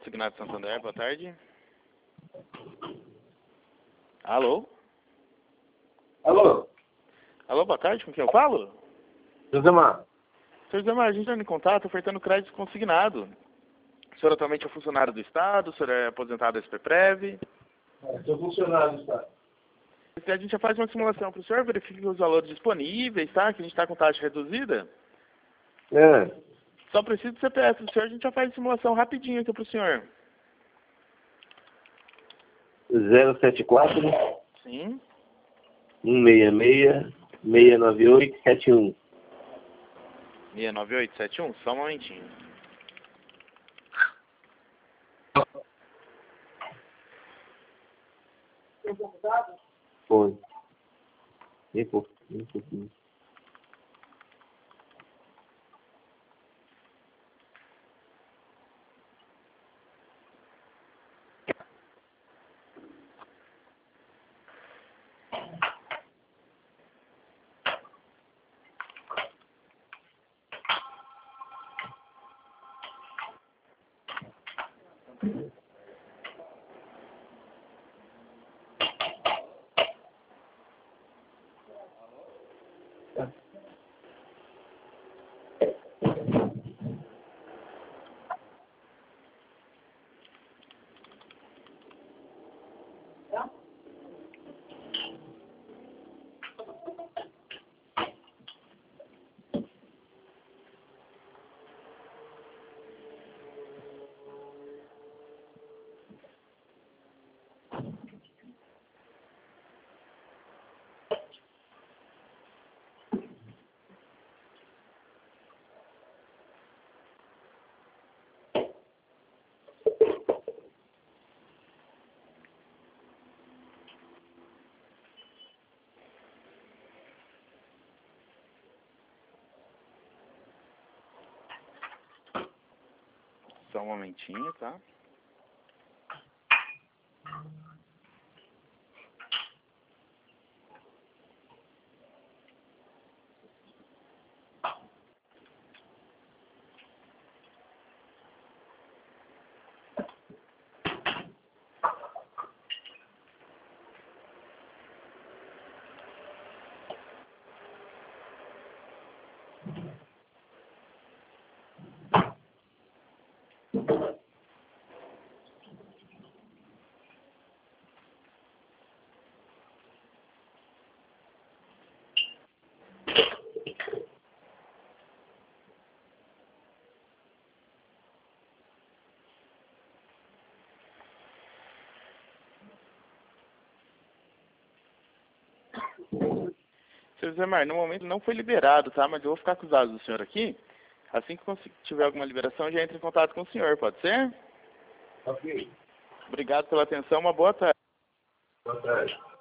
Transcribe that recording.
Consignado Santander, boa tarde. Alô? Alô? Alô, boa tarde, com quem eu falo? Josemar. Senhor Josemar, a gente está em contato ofertando crédito consignado. O senhor atualmente é funcionário do Estado, o senhor é aposentado da SPPrev. Sou funcionário do Estado. A gente já faz uma simulação para o senhor, verifique os valores disponíveis, tá? Que a gente está com taxa reduzida. Só precisa do CPF do senhor, a gente já faz a simulação rapidinho aqui para o senhor. 074 Sim. 166 698 71. 69871, só um momentinho. Foi. Nem pouquinho. Só um momentinho, tá? Senhor Josemar, no momento não foi liberado, tá? Mas eu vou ficar com os dados do senhor aqui. Assim que tiver alguma liberação, eu já entro em contato com o senhor, pode ser? Ok. Obrigado pela atenção, uma boa tarde. Boa tarde.